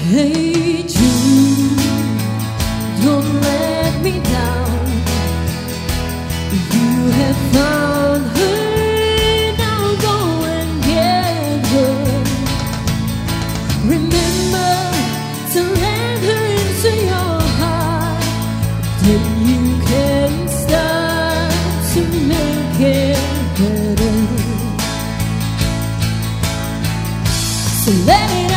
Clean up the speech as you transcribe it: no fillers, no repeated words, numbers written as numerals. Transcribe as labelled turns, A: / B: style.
A: Hey Jude, don't let me down. You have found her, now go and get her. Remember to let her into your heart, then you can start to make it better. So let it